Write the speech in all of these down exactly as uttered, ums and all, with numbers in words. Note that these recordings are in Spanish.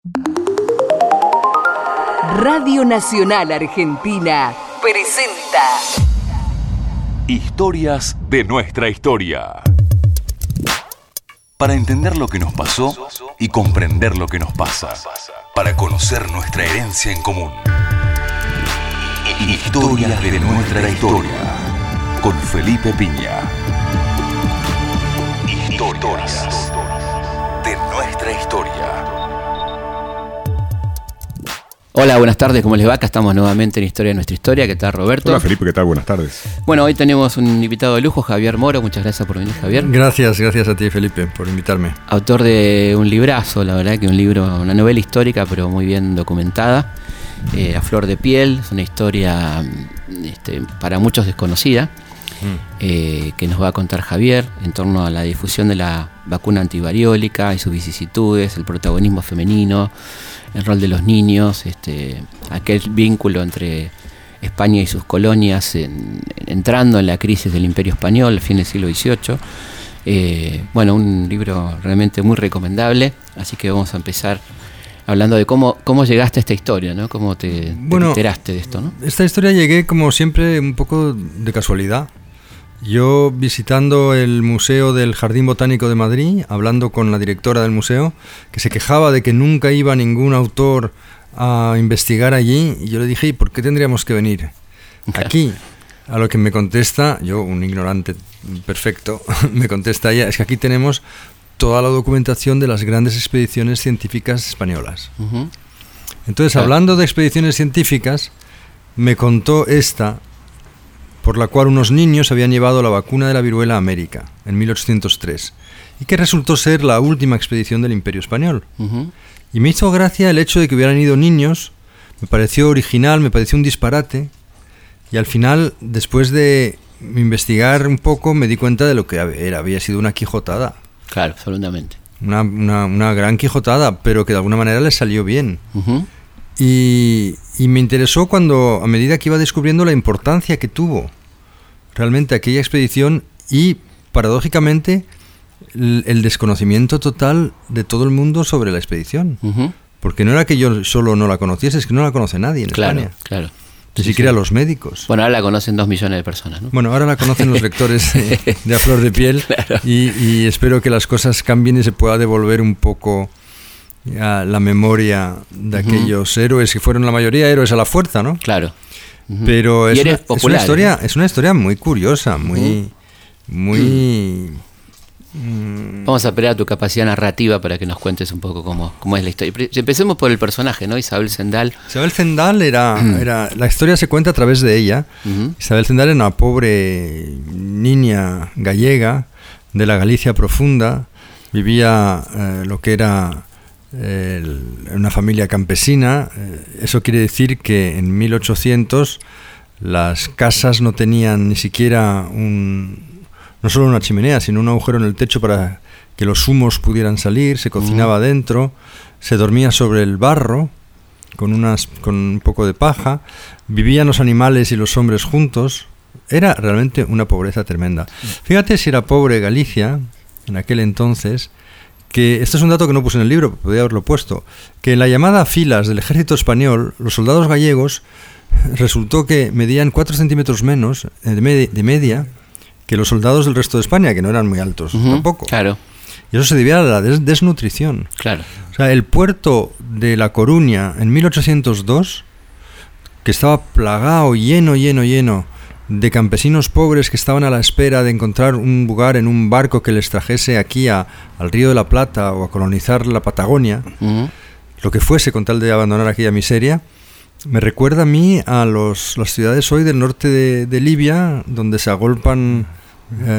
Radio Nacional Argentina presenta Historias de nuestra historia. Para entender lo que nos pasó y comprender lo que nos pasa. Para conocer nuestra herencia en común. Historias de nuestra historia. Con Felipe Piña. Historias de nuestra historia. Hola, buenas tardes, ¿cómo les va? Acá estamos nuevamente en Historia de nuestra historia. ¿Qué tal, Roberto? Hola, Felipe, ¿qué tal? Buenas tardes. Bueno, hoy tenemos un invitado de lujo, Javier Moro. Muchas gracias por venir, Javier. Gracias, gracias a ti, Felipe, por invitarme. Autor de un librazo, la verdad que un libro, una novela histórica, pero muy bien documentada. Eh, a flor de piel, es una historia este, para muchos desconocida, mm. eh, que nos va a contar Javier en torno a la difusión de la vacuna antivariólica y sus vicisitudes, el protagonismo femenino, el rol de los niños, este, aquel vínculo entre España y sus colonias en, entrando en la crisis del Imperio Español al fin del siglo dieciocho. Eh, bueno, un libro realmente muy recomendable, así que vamos a empezar hablando de cómo, cómo llegaste a esta historia, ¿no? Cómo te, bueno, te enteraste de esto, ¿no? Esta historia llegué, como siempre, un poco de casualidad. Yo visitando el Museo del Jardín Botánico de Madrid, hablando con la directora del museo, que se quejaba de que nunca iba ningún autor a investigar allí, y yo le dije, ¿y por qué tendríamos que venir aquí? A lo que me contesta, yo, un ignorante perfecto, me contesta ella, es que aquí tenemos toda la documentación de las grandes expediciones científicas españolas. Uh-huh. Entonces, claro, hablando de expediciones científicas, me contó esta, por la cual unos niños habían llevado la vacuna de la viruela a América, en mil ochocientos tres, y que resultó ser la última expedición del Imperio Español. Uh-huh. Y me hizo gracia el hecho de que hubieran ido niños, me pareció original, me pareció un disparate, y al final, después de investigar un poco, me di cuenta de lo que era, había sido una quijotada. Claro, absolutamente. Una, una, una gran quijotada, pero que de alguna manera les salió bien. Uh-huh. Y, y me interesó cuando, a medida que iba descubriendo la importancia que tuvo realmente aquella expedición y, paradójicamente, el, el desconocimiento total de todo el mundo sobre la expedición. Uh-huh. Porque no era que yo solo no la conociese, es que no la conoce nadie en claro, España. Claro, Ni sí, siquiera sí. los médicos. Bueno, ahora la conocen dos millones de personas, ¿no? Bueno, ahora la conocen los lectores de, de A Flor de Piel. Claro. y, y espero que las cosas cambien y se pueda devolver un poco a la memoria de aquellos uh-huh. héroes que fueron la mayoría héroes a la fuerza, ¿no? Claro. Uh-huh. Pero es, una, popular, es una historia, ¿no? es una historia muy curiosa, muy, uh-huh. muy. Mm. Vamos a esperar a tu capacidad narrativa para que nos cuentes un poco cómo, cómo es la historia. Empecemos por el personaje, ¿no? Isabel Zendal. Isabel Zendal era, era, la historia se cuenta a través de ella. Uh-huh. Isabel Zendal era una pobre niña gallega de la Galicia profunda. Vivía eh, lo que era eh, una familia campesina. Eh, eso quiere decir que en mil ochocientos las casas no tenían ni siquiera un... no solo una chimenea, sino un agujero en el techo para que los humos pudieran salir, se cocinaba uh-huh. dentro, se dormía sobre el barro, con, unas, con un poco de paja, vivían los animales y los hombres juntos, era realmente una pobreza tremenda. Fíjate si era pobre Galicia, en aquel entonces, que esto es un dato que no puse en el libro, podría haberlo puesto, que en la llamada filas del ejército español, los soldados gallegos resultó que medían cuatro centímetros menos de, med- de media, que los soldados del resto de España, que no eran muy altos uh-huh, tampoco. Claro. Y eso se debía a la des- desnutrición. Claro. O sea, el puerto de La Coruña en mil ochocientos dos, que estaba plagado, lleno, lleno, lleno de campesinos pobres que estaban a la espera de encontrar un lugar en un barco que les trajese aquí a, al Río de la Plata o a colonizar la Patagonia, uh-huh. lo que fuese con tal de abandonar aquella miseria, me recuerda a mí a los, las ciudades hoy del norte de, de Libia, donde se agolpan, eh,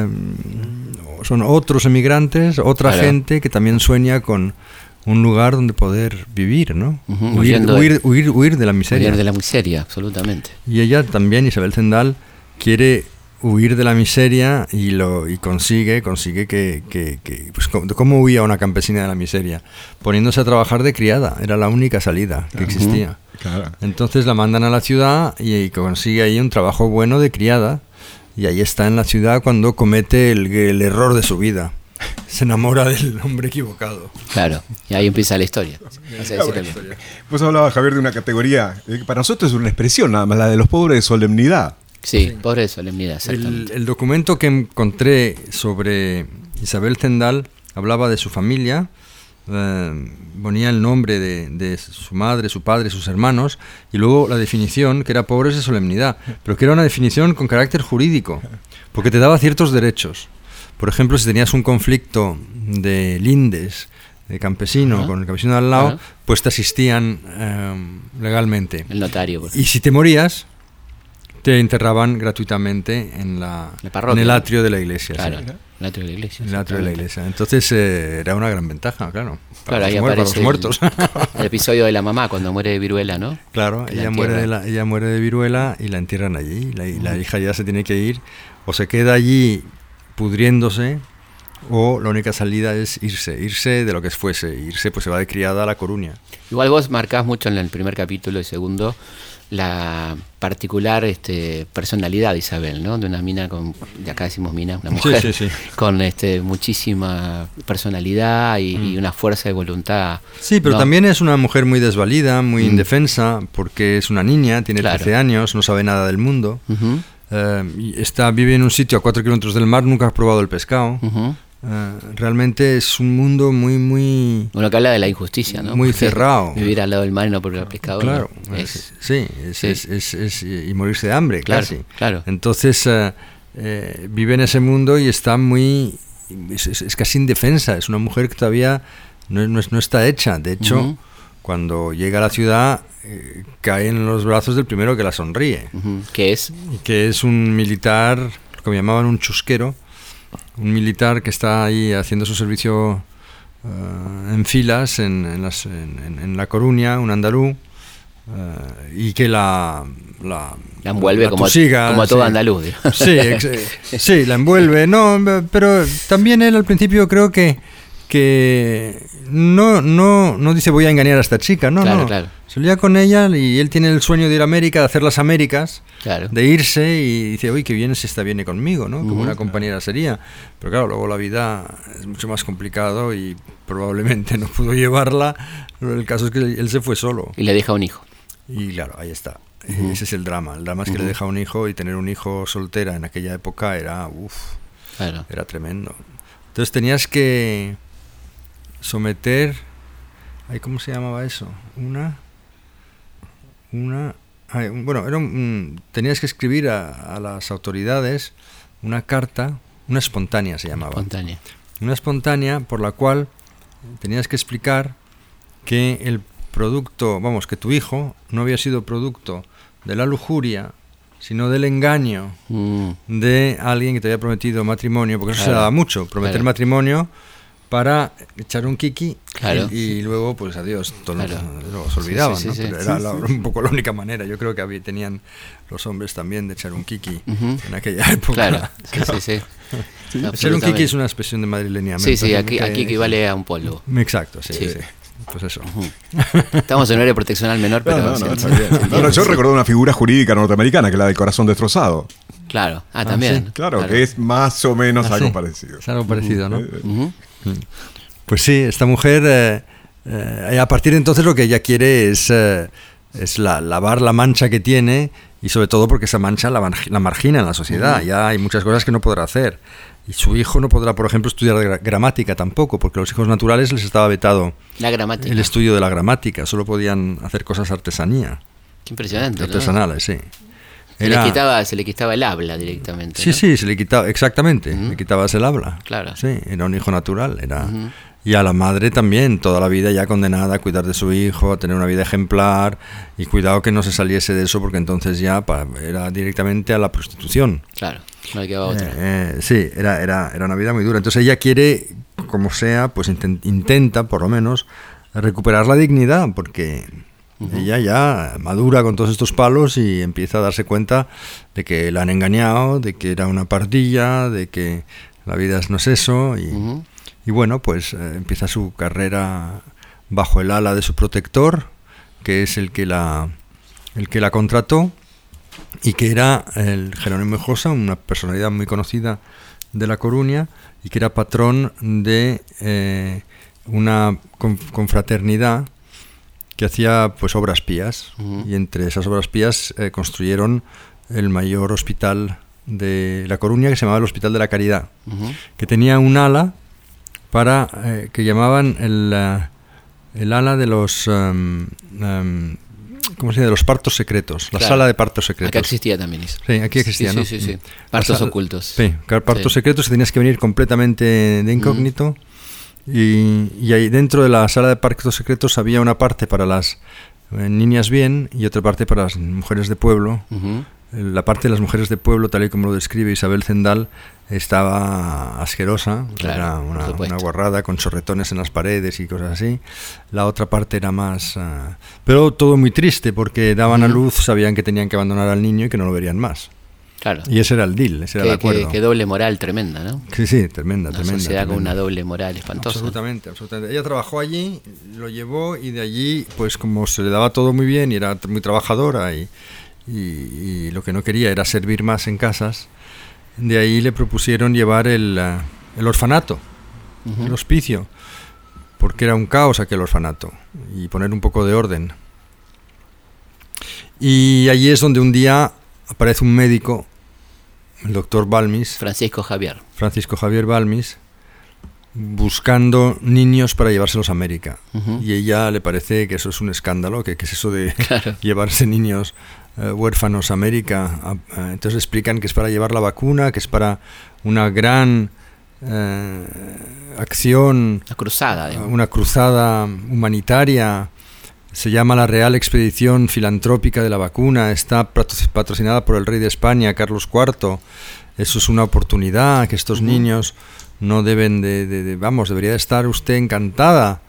son otros emigrantes, otra claro. gente que también sueña con un lugar donde poder vivir, ¿no? Uh-huh. Huir, huir, de, huir, huir de la miseria. Huir de la miseria, absolutamente. Y ella también, Isabel Zendal, quiere huir de la miseria y lo y consigue consigue que, que, que pues cómo huía una campesina de la miseria, poniéndose a trabajar de criada, era la única salida que existía. Uh-huh. Claro. Entonces la mandan a la ciudad y, y consigue ahí un trabajo bueno de criada, y ahí está en la ciudad cuando comete el, el error de su vida, se enamora del hombre equivocado. Claro, y ahí empieza la historia. O sea, Claro, vos hablabas, Javier, de una categoría eh, que para nosotros es una expresión nada más, la de los pobres de solemnidad. Sí, sí. Pobre de solemnidad, exactamente. El, el documento que encontré sobre Isabel Zendal hablaba de su familia, eh, ponía el nombre de, de su madre, su padre, sus hermanos, y luego la definición, que era pobres de solemnidad, pero que era una definición con carácter jurídico, porque te daba ciertos derechos. Por ejemplo, si tenías un conflicto de lindes, de campesino, uh-huh. con el campesino de al lado, uh-huh. pues te asistían eh, legalmente. El notario. Pues. Y si te morías, te enterraban gratuitamente en la, la parroquia, en el atrio de la iglesia. Claro, ¿sí? el atrio de la iglesia. El atrio de la iglesia. Entonces eh, era una gran ventaja, claro. Claro, ahí muer- aparece para los muertos. El, el episodio de la mamá cuando muere de viruela, ¿no? Claro, ella muere, de la, ella muere de viruela y la entierran allí. La, uh-huh. la hija ya se tiene que ir, o se queda allí pudriéndose, o la única salida es irse, irse de lo que fuese. Irse, pues se va de criada a La Coruña. Igual vos marcás mucho en el primer capítulo y segundo la particular este, personalidad de Isabel, ¿no? De una mina con, de acá decimos mina, una mujer sí, sí, sí. con este, muchísima personalidad y, mm. y una fuerza de voluntad. Sí, pero ¿no? también es una mujer muy desvalida, muy mm. indefensa, porque es una niña, tiene claro. trece años, no sabe nada del mundo. Uh-huh. Uh, y está, vive en un sitio a cuatro kilómetros del mar, nunca ha probado el pescado. Uh-huh. Uh, realmente es un mundo muy, muy... Uno que habla de la injusticia, ¿no? Muy Porque cerrado. Vivir al lado del mar y no por el pescado. Claro, ¿no? es, es, sí, es, sí. Es, es, es, y morirse de hambre, claro, casi. Claro. Entonces uh, eh, vive en ese mundo y está muy... Es, es, es casi indefensa, es una mujer que todavía no, no, no está hecha. De hecho, uh-huh. cuando llega a la ciudad... Eh, cae en los brazos del primero que la sonríe. Uh-huh. ¿Qué es? Que es un militar, lo que me llamaban un chusquero, un militar que está ahí haciendo su servicio uh, en filas en, en, las, en, en La Coruña, un andaluz, uh, y que la... La, la envuelve la la como, tusiga, como a todo sí. andaluz. Sí, ex, sí, la envuelve. No, pero también él al principio creo que que no, no, no dice voy a engañar a esta chica, no, claro, no. Claro. Se lía con ella y él tiene el sueño de ir a América, de hacer las Américas, claro. de irse y dice, uy, qué bien si esta viene conmigo, ¿no? Como uh-huh. una compañera sería. Pero claro, luego la vida es mucho más complicado y probablemente no pudo llevarla. El caso es que él se fue solo. Y le deja un hijo. Y claro, ahí está. Uh-huh. Ese es el drama. El drama es que uh-huh. le deja un hijo y tener un hijo soltera en aquella época era, uff, claro. era tremendo. Entonces tenías que someter, ay, ¿cómo se llamaba eso? Una, una, ay, bueno, era un, tenías que escribir a, a las autoridades una carta, una espontánea se llamaba. Espontánea. Una espontánea por la cual tenías que explicar que el producto, vamos, que tu hijo no había sido producto de la lujuria, sino del engaño mm. de alguien que te había prometido matrimonio, porque eso claro. se daba mucho, prometer claro. matrimonio para echar un kiki claro. y, y luego pues adiós, todos claro. luego se olvidaban, sí, sí, ¿no? sí, Pero sí, era sí, la, sí. un poco la única manera. Yo creo que había, tenían los hombres también de echar un kiki uh-huh. en aquella época. Claro, sí, sí, sí. sí. Echar un kiki es una expresión de madrileña. Sí, sí, aquí, aquí equivale a un polvo. Exacto, sí, sí. sí. Pues eso. Uh-huh. Estamos en horario de protección al menor, pero... No, no, sí, no, sí, no, sí, sí, no, no, yo recuerdo una figura jurídica norteamericana, que es la del corazón destrozado. Claro, ah, también. Ah, sí, claro, claro, que es más o menos ah, algo sí. parecido. Es algo parecido, ¿no? Uh-huh. Pues sí, esta mujer, eh, eh, a partir de entonces lo que ella quiere es, eh, es la, lavar la mancha que tiene, y sobre todo porque esa mancha la, la margina en la sociedad. Uh-huh. Ya hay muchas cosas que no podrá hacer. Y su hijo no podrá, por ejemplo, estudiar gramática tampoco, porque a los hijos naturales les estaba vetado la gramática. El estudio de la gramática. Solo podían hacer cosas artesanía. Qué impresionante. Artesanales, ¿no? Sí. Se, Era... le quitaba, se le quitaba el habla directamente. Sí, ¿no? sí, se le quitaba, exactamente. Uh-huh. Le quitabas el habla. Claro. Sí, era un hijo natural. Era... Uh-huh. Y a la madre también, toda la vida ya condenada a cuidar de su hijo, a tener una vida ejemplar, y cuidado que no se saliese de eso, porque entonces ya pa, era directamente a la prostitución. Claro, no le quedaba otra. Eh, eh, sí, era, era, era una vida muy dura. Entonces ella quiere, como sea, pues intent, intenta, por lo menos, recuperar la dignidad, porque uh-huh. ella ya madura con todos estos palos y empieza a darse cuenta de que la han engañado, de que era una pardilla, de que la vida no es eso, y... Uh-huh. Y bueno, pues eh, empieza su carrera bajo el ala de su protector, que es el que la, el que la contrató, y que era el Jerónimo Josa, una personalidad muy conocida de La Coruña y que era patrón de eh, una confraternidad que hacía pues obras pías. Uh-huh. Y entre esas obras pías eh, construyeron el mayor hospital de La Coruña, que se llamaba el Hospital de la Caridad, uh-huh. que tenía un ala para eh, que llamaban el, uh, el ala de los um, um, ¿cómo se dice? De los partos secretos, la claro. sala de partos secretos. Acá existía también eso. Sí, aquí existía, sí, ¿no? Sí, sí, sí. Partos sala, ocultos. Sí, partos sí. secretos, tenías que venir completamente de incógnito. Uh-huh. y, y ahí dentro de la sala de partos secretos había una parte para las eh, niñas bien y otra parte para las mujeres de pueblo. Uh-huh. La parte de las mujeres de pueblo, tal y como lo describe Isabel Zendal, estaba asquerosa, claro, era una, una guarrada con chorretones en las paredes y cosas así. La otra parte era más... Uh, pero todo muy triste, porque daban uh-huh. a luz, sabían que tenían que abandonar al niño y que no lo verían más. Claro. Y ese era el deal, ese que, era el acuerdo. Que, que doble moral tremenda, ¿no? Sí, sí, tremenda, una tremenda. sociedad tremenda. con una doble moral espantosa. Absolutamente, absolutamente. Ella trabajó allí, lo llevó y de allí, pues como se le daba todo muy bien y era muy trabajadora y... Y, y lo que no quería era servir más en casas, de ahí le propusieron llevar el, uh, el orfanato, uh-huh. el hospicio, porque era un caos aquel orfanato, y poner un poco de orden. Y allí es donde un día aparece un médico, el doctor Balmis, Francisco Javier. Francisco Javier Balmis, buscando niños para llevárselos a América. Uh-huh. Y a ella le parece que eso es un escándalo, que, que es eso de claro. llevarse niños uh, huérfanos a América. Uh, uh, entonces explican que es para llevar la vacuna, que es para una gran uh, acción, una cruzada, uh, una cruzada humanitaria. Se llama la Real Expedición Filantrópica de la Vacuna, está patrocinada por el rey de España, Carlos cuarto. Eso es una oportunidad que estos uh-huh. niños no deben de, de, de... Vamos, debería estar usted encantada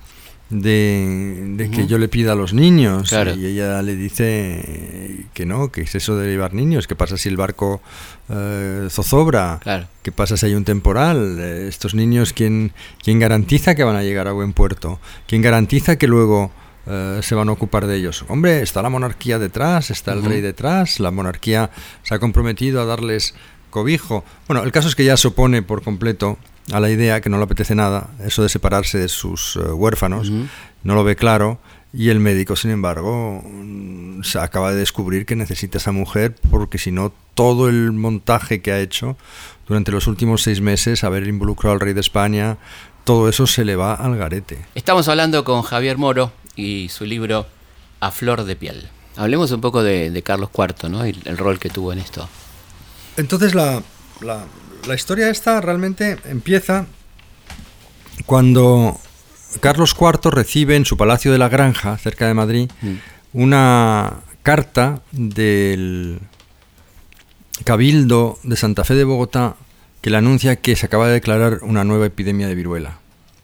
de, de uh-huh. que yo le pida a los niños. Claro. Y ella le dice que no, que es eso de llevar niños. ¿Qué pasa si el barco eh, zozobra? Claro. ¿Qué pasa si hay un temporal? Eh, estos niños, ¿quién, ¿quién garantiza que van a llegar a buen puerto? ¿Quién garantiza que luego eh, se van a ocupar de ellos? Hombre, está la monarquía detrás, está el uh-huh. rey detrás. La monarquía se ha comprometido a darles cobijo. Bueno, el caso es que ya se opone por completo a la idea, que no le apetece nada, eso de separarse de sus uh, huérfanos, uh-huh. no lo ve claro, y el médico, sin embargo, se acaba de descubrir que necesita esa mujer, porque si no, todo el montaje que ha hecho durante los últimos seis meses, haber involucrado al rey de España, todo eso se le va al garete. Estamos hablando con Javier Moro y su libro A Flor de Piel. Hablemos un poco de, de Carlos cuarto, ¿no? Y el rol que tuvo en esto. Entonces la, la, la historia esta realmente empieza cuando Carlos cuarto recibe en su Palacio de la Granja, cerca de Madrid, mm. una carta del Cabildo de Santa Fe de Bogotá que le anuncia que se acaba de declarar una nueva epidemia de viruela.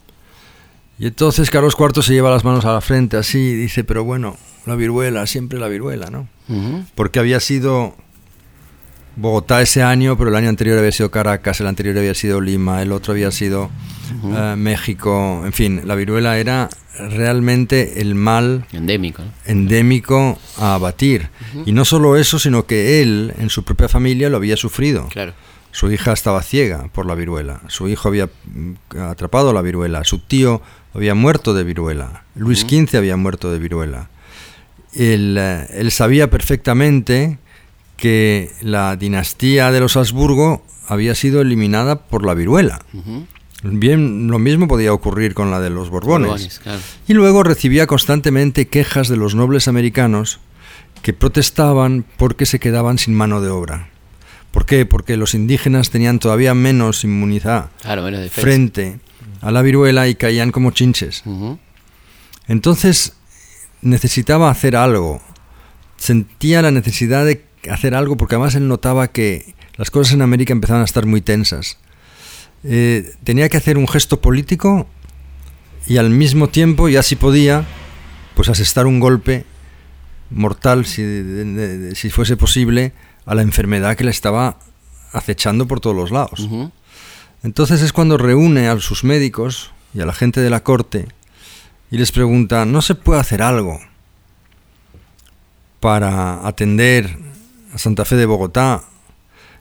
Y entonces Carlos cuarto se lleva las manos a la frente así y dice, pero bueno, la viruela, siempre la viruela, ¿no? Uh-huh. Porque había sido Bogotá ese año, pero el año anterior había sido Caracas, el anterior había sido Lima, el otro había sido uh-huh. uh, México. En fin, la viruela era realmente el mal endémico, ¿no? endémico a abatir. Uh-huh. Y no solo eso, sino que él, en su propia familia, lo había sufrido. Claro. Su hija estaba ciega por la viruela, su hijo había atrapado la viruela, su tío había muerto de viruela, Luis uh-huh. quince había muerto de viruela. Él, él sabía perfectamente que la dinastía de los Habsburgo había sido eliminada por la viruela. Uh-huh. Bien, lo mismo podía ocurrir con la de los Borbones. Borbones, claro. Y luego recibía constantemente quejas de los nobles americanos que protestaban porque se quedaban sin mano de obra. ¿Por qué? Porque los indígenas tenían todavía menos inmunidad claro, menos frente a la viruela y caían como chinches. Uh-huh. Entonces necesitaba hacer algo. Sentía la necesidad de hacer algo porque además él notaba que las cosas en América empezaban a estar muy tensas. Eh, tenía que hacer un gesto político y al mismo tiempo, ya si podía, pues asestar un golpe mortal, si, de, de, de, si fuese posible, a la enfermedad que le estaba acechando por todos los lados. Uh-huh. Entonces es cuando reúne a sus médicos y a la gente de la corte y les pregunta, ¿no se puede hacer algo para atender a Santa Fe de Bogotá?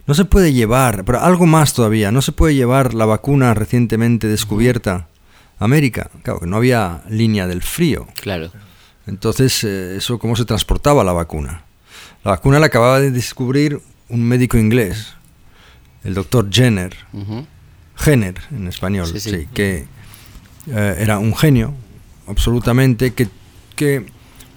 no se puede llevar, pero algo más todavía, no se puede llevar la vacuna recientemente descubierta a América. Claro, que no había línea del frío. Claro. Entonces, eh, eso, ¿cómo se transportaba la vacuna? La vacuna la acababa de descubrir un médico inglés, el doctor Jenner, uh-huh. Jenner en español, sí, sí. Sí, que eh, era un genio, absolutamente, que, que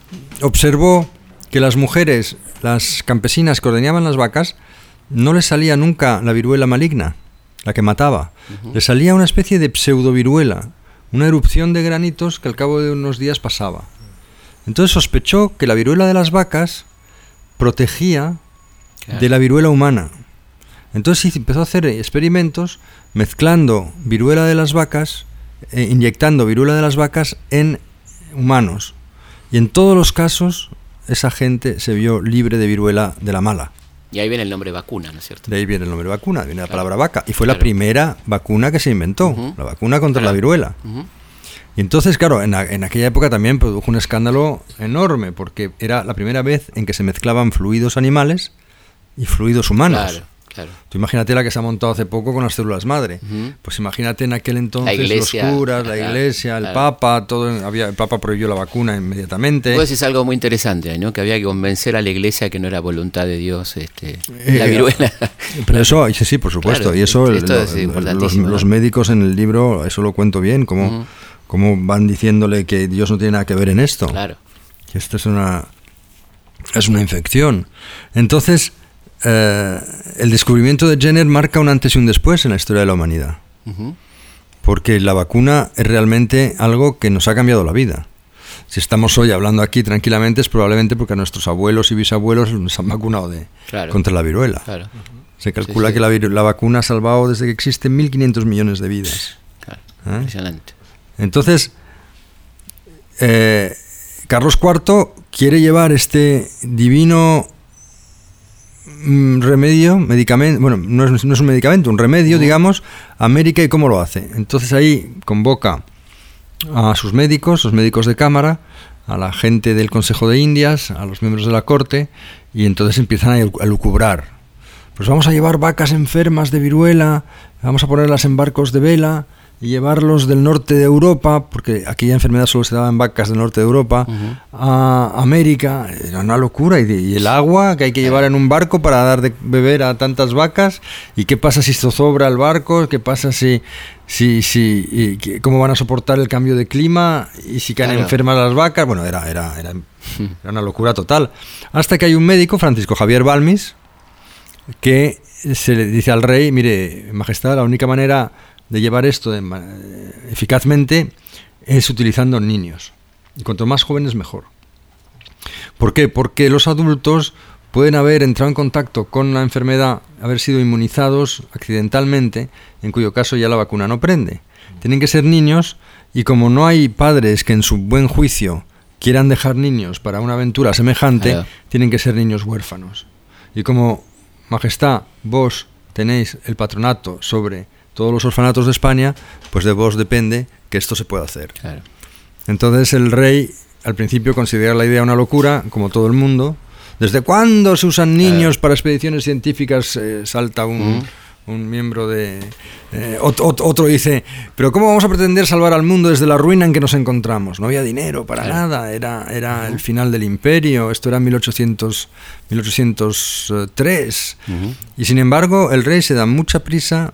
observó que las mujeres, las campesinas que ordeñaban las vacas, no les salía nunca la viruela maligna, la que mataba. Uh-huh. Les salía una especie de pseudoviruela, una erupción de granitos que al cabo de unos días pasaba. Entonces sospechó que la viruela de las vacas protegía claro. de la viruela humana. Entonces empezó a hacer experimentos mezclando viruela de las vacas, eh, inyectando viruela de las vacas en humanos. Y en todos los casos esa gente se vio libre de viruela de la mala. Y ahí viene el nombre vacuna, ¿no es cierto? De ahí viene el nombre vacuna, viene claro. la palabra vaca. Y fue claro. la primera vacuna que se inventó, uh-huh. la vacuna contra claro. la viruela. Uh-huh. Y entonces, claro, en, a, en aquella época también produjo un escándalo enorme, porque era la primera vez en que se mezclaban fluidos animales y fluidos humanos. Claro. Claro. Tú imagínate la que se ha montado hace poco con las células madre. Uh-huh. Pues imagínate en aquel entonces iglesia, los curas, la iglesia, claro, el claro. papa, todo había, el papa prohibió la vacuna inmediatamente. Pues es algo muy interesante, ¿no? Que había que convencer a la iglesia que no era voluntad de Dios, este, eh, la viruela. Pero eso, sí, sí, por supuesto. Claro, y eso, el, lo, el, los, los médicos en el libro, eso lo cuento bien, cómo, uh-huh. cómo van diciéndole que Dios no tiene nada que ver en esto. Claro. Que esto es una, es una infección. Entonces, Uh, el descubrimiento de Jenner marca un antes y un después en la historia de la humanidad. Uh-huh. Porque la vacuna es realmente algo que nos ha cambiado la vida. Si estamos hoy hablando aquí tranquilamente es probablemente porque a nuestros abuelos y bisabuelos nos han vacunado de, claro. contra la viruela. Claro. Uh-huh. Se calcula sí, sí. que la, viru- la vacuna ha salvado desde que existen mil quinientos millones de vidas. Claro. ¿Eh? Impresionante. Entonces, eh, Carlos cuarto quiere llevar este divino remedio, medicamento, bueno, no es, no es un medicamento, un remedio, uh-huh. digamos, a América. ¿Y cómo lo hace? Entonces ahí convoca a sus médicos, los médicos de cámara, a la gente del Consejo de Indias, a los miembros de la corte, y entonces empiezan a lucubrar. Pues vamos a llevar vacas enfermas de viruela, vamos a ponerlas en barcos de vela y llevarlos del norte de Europa, porque aquella enfermedad solo se daba en vacas del norte de Europa, uh-huh. a América. Era una locura. Y, de, y el agua que hay que llevar en un barco para dar de beber a tantas vacas. ¿Y qué pasa si zozobra el barco? ¿Qué pasa si, si, si y, cómo van a soportar el cambio de clima? ¿Y si caen claro. enfermas las vacas? Bueno, era, era, era, era una locura total. Hasta que hay un médico, Francisco Javier Balmis, que se le dice al rey: mire, Majestad, la única manera de llevar esto de, eh, eficazmente es utilizando niños. Y cuanto más jóvenes, mejor. ¿Por qué? Porque los adultos pueden haber entrado en contacto con la enfermedad, haber sido inmunizados accidentalmente, en cuyo caso ya la vacuna no prende. Tienen que ser niños, y como no hay padres que en su buen juicio quieran dejar niños para una aventura semejante, claro. tienen que ser niños huérfanos. Y como, Majestad, vos tenéis el patronato sobre todos los orfanatos de España, pues de vos depende que esto se pueda hacer. Claro. Entonces el rey al principio considera la idea una locura, como todo el mundo. ¿Desde cuándo se usan niños claro. para expediciones científicas? Eh, salta un, uh-huh. un miembro de... Eh, ot, ot, otro dice, pero ¿cómo vamos a pretender salvar al mundo desde la ruina en que nos encontramos? No había dinero para claro. nada, era, era uh-huh. el final del imperio, esto era en mil ochocientos tres. Uh-huh. Y sin embargo el rey se da mucha prisa,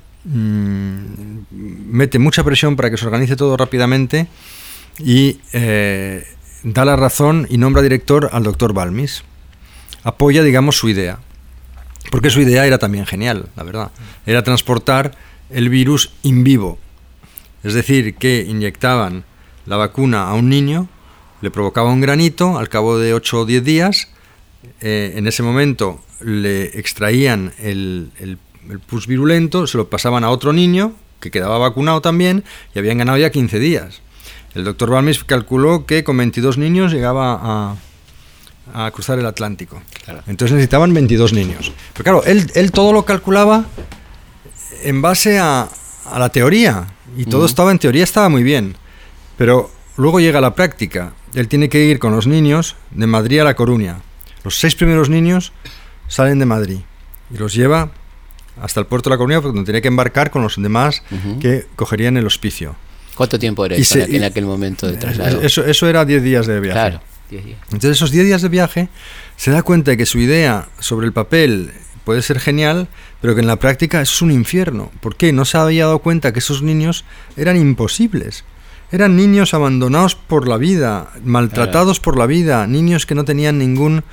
mete mucha presión para que se organice todo rápidamente y eh, da la razón y nombra director al doctor Balmis. Apoya, digamos, su idea, porque su idea era también genial, la verdad. Era transportar el virus in vivo, es decir, que inyectaban la vacuna a un niño, le provocaba un granito, al cabo de ocho o diez días, eh, en ese momento le extraían el, el el pus virulento, se lo pasaban a otro niño que quedaba vacunado también, y habían ganado ya quince días. El doctor Balmis calculó que con veintidós niños llegaba a, a cruzar el Atlántico. Claro. Entonces necesitaban veintidós niños. Pero claro, él, él todo lo calculaba en base a, a la teoría, y todo uh-huh. estaba en teoría, estaba muy bien. Pero luego llega la práctica. Él tiene que ir con los niños de Madrid a La Coruña. Los seis primeros niños salen de Madrid y los lleva hasta el puerto de La Coruña, donde tenía que embarcar con los demás Uh-huh. que cogerían el hospicio. ¿Cuánto tiempo era Y eso se- en aquel momento de traslado? Eso, eso era diez días de viaje. Claro, diez días. Entonces, esos diez días de viaje, se da cuenta de que su idea sobre el papel puede ser genial, pero que en la práctica eso es un infierno. ¿Por qué? No se había dado cuenta que esos niños eran imposibles. Eran niños abandonados por la vida, maltratados por la vida, niños que no tenían ningún,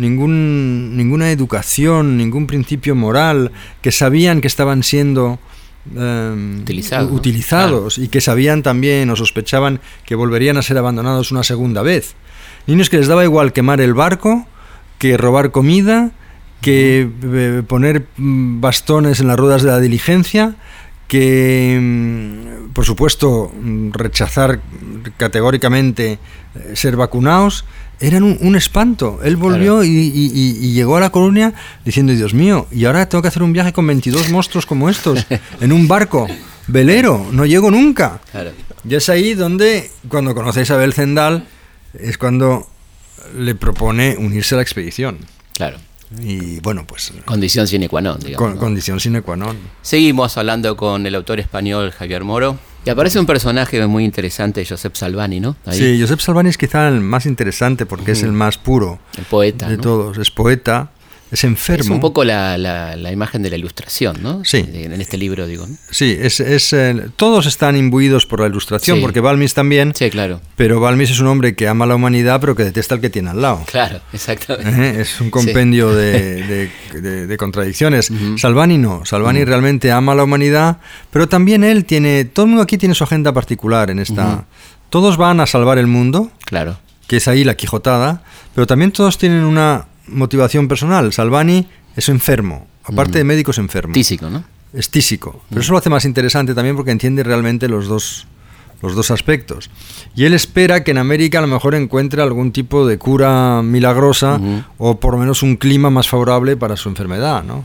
ningún, ninguna educación, ningún principio moral, que sabían que estaban siendo eh, Utilizados, ¿no? utilizados y que sabían también o sospechaban que volverían a ser abandonados una segunda vez. Niños que les daba igual quemar el barco, que robar comida, que eh, poner mm, bastones en las ruedas de la diligencia, que, mm, por supuesto, mm, rechazar categóricamente eh, ser vacunados. Eran un, un espanto. Él volvió Claro. y, y- y- y llegó a La Coruña diciendo, Dios mío, y ahora tengo que hacer un viaje con veintidós monstruos como estos, en un barco velero, no llego nunca. Claro. Y es ahí donde, cuando conoce a Isabel Zendal, es cuando le propone unirse a la expedición. Claro. Y bueno, pues Condición sine qua non, digamos. con, ¿no? condición sine qua non. Seguimos hablando con el autor español Javier Moro. Y aparece un personaje muy interesante, Josep Salvani, ¿no? Ahí, Sí, Josep Salvani es quizá el más interesante porque es el más puro el poeta, de ¿no? todos. Es poeta, es enfermo. Es un poco la, la, la imagen de la ilustración, ¿no? Sí. De- en este libro, digo, ¿no? Sí, es, es, eh, todos están imbuidos por la ilustración, Sí. porque Balmis también, Sí, claro. pero Balmis es un hombre que ama la humanidad pero que detesta al que tiene al lado. Claro, exactamente. Ejé, Es un compendio de, de- de- de contradicciones. Ujú. Salvani no, Salvani Ujú. realmente ama la humanidad, pero también él tiene, todo el mundo aquí tiene su agenda particular en esta. Ujú. Todos van a salvar el mundo, Claro. que es ahí la quijotada, pero también todos tienen una motivación personal. Salvani es enfermo, aparte Ujú. de médico es enfermo. Tísico, ¿no? Es tísico, pero eso lo hace más interesante también porque entiende realmente los dos, los dos aspectos. Y él espera que en América a lo mejor encuentre algún tipo de cura milagrosa Ujú. o por lo menos un clima más favorable para su enfermedad, ¿no?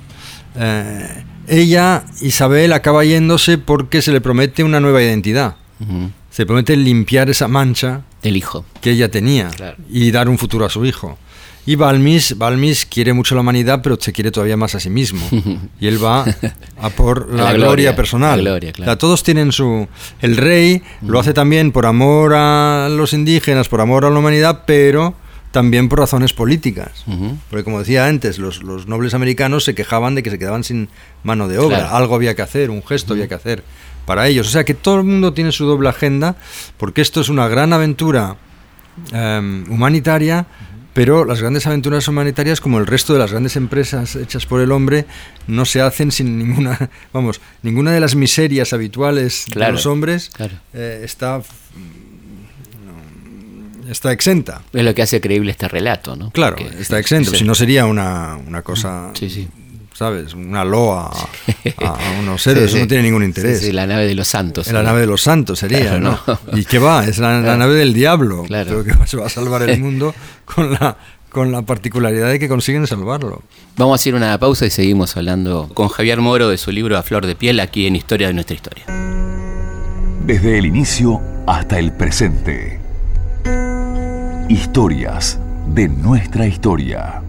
Eh, ella, Isabel, acaba yéndose porque se le promete una nueva identidad. Ujú. Se le promete limpiar esa mancha Del hijo. que ella tenía Claro. y dar un futuro a su hijo. Y Balmis, Balmis quiere mucho la humanidad, pero se quiere todavía más a sí mismo. Y él va a por la, la gloria, gloria, personal. la gloria, claro. O sea, todos tienen su... El rey lo hace también por amor a los indígenas, por amor a la humanidad, pero también por razones políticas. Ujú. Porque como decía antes, los, los nobles americanos se quejaban de que se quedaban sin mano de obra. Claro. Algo había que hacer, un gesto había que hacer para ellos. O sea que todo el mundo tiene su doble agenda, porque esto es una gran aventura eh, humanitaria, pero las grandes aventuras humanitarias, como el resto de las grandes empresas hechas por el hombre, no se hacen sin ninguna, vamos, ninguna de las miserias habituales Claro, de los hombres claro. eh, está, no, está exenta. Es lo que hace creíble este relato, ¿no? Claro, Porque está es- exento, es- si no sería una, una cosa, Sí, sí. ¿sabes? Una loa a, a unos héroes, Sí, eso sí. no tiene ningún interés. Sí, sí, la nave de los santos. En la ¿no? nave de los santos sería, Claro, ¿no? no. ¿Y qué va? Es la, la Claro. nave del diablo, Claro. pero que se va a salvar el mundo con la, con la particularidad de que consiguen salvarlo. Vamos a hacer una pausa y seguimos hablando con Javier Moro de su libro A Flor de Piel, aquí en Historia de nuestra historia. Desde el inicio hasta el presente. Historias de nuestra historia.